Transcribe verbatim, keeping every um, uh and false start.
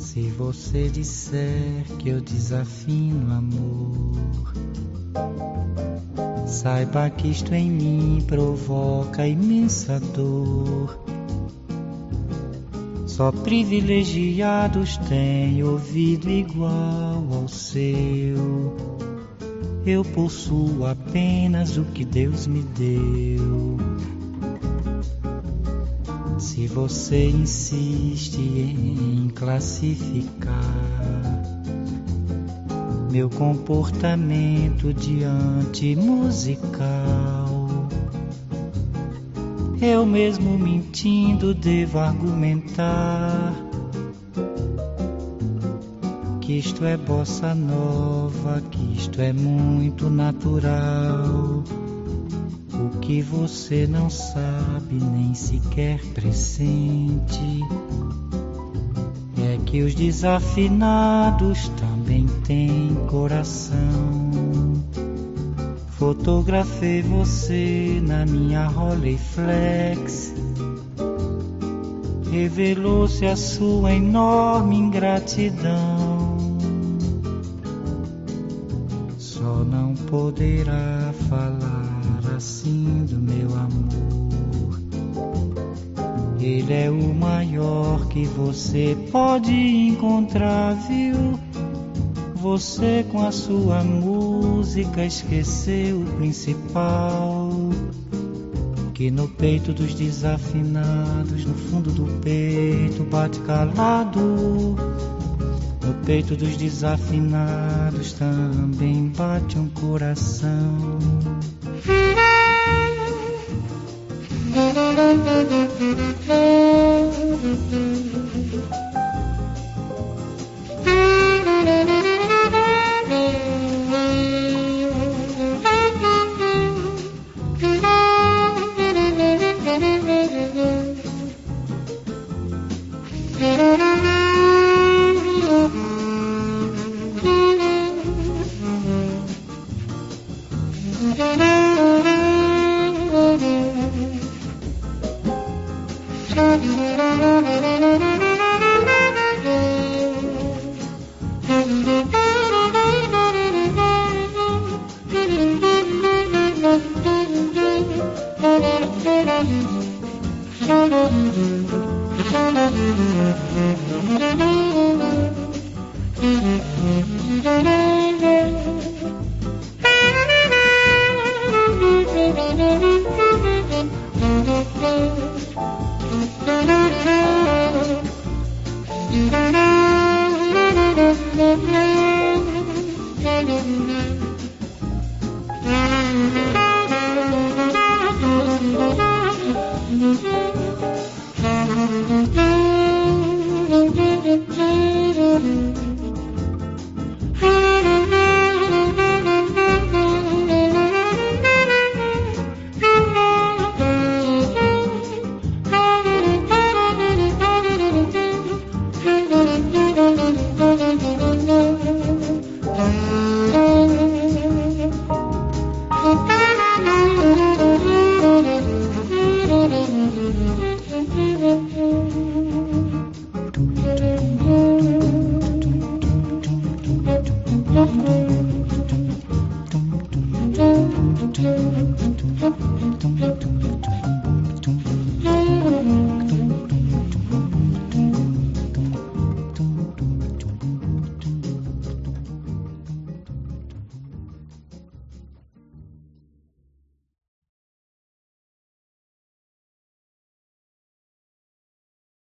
Se você disser que eu desafino amor, saiba que isto em mim provoca imensa dor. Só privilegiados têm ouvido igual ao seu. Eu possuo apenas o que Deus me deu. Se você insiste em classificar meu comportamento diante musical, eu mesmo mentindo devo argumentar que isto é bossa nova, que isto é muito natural. O que você não sabe nem sequer pressente é que os desafinados também têm coração. Fotografei você na minha Rolleiflex, revelou-se a sua enorme ingratidão. Só não poderá falar assim do meu amor. Ele é o maior que você pode encontrar, viu? Você com a sua música esqueceu o principal, que no peito dos desafinados, no fundo do peito bate calado. No peito dos desafinados também bate um coração. Thank you.